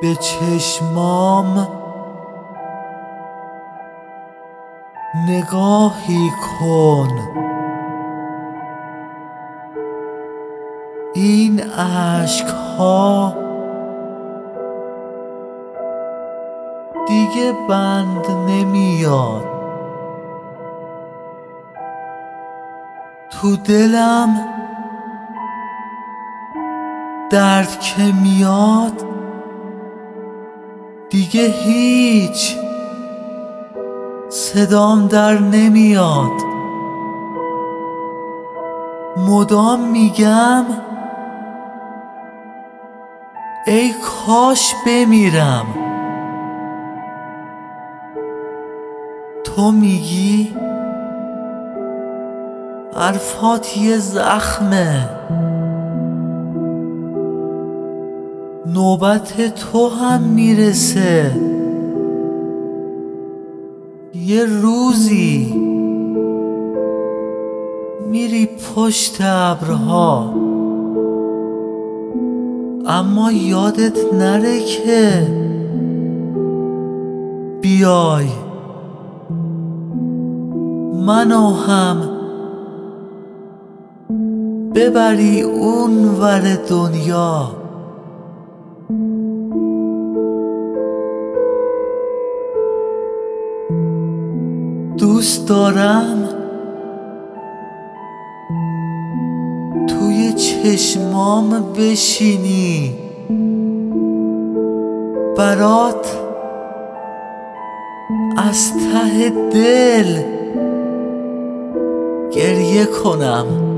به چشمام نگاهی کن. این اشک‌ها دیگه بند نمیاد. تو دلم درد که میاد دیگه هیچ صدام در نمیاد. مدام میگم ای کاش بمیرم. تو میگی حرفات یه زخمه. نوبت تو هم میرسه. یه روزی میری پشت ابرها، اما یادت نره که بیای منو هم ببری اون ور دنیا. دوست دارم توی چشمام بشینی، برات از ته دل گریه کنم.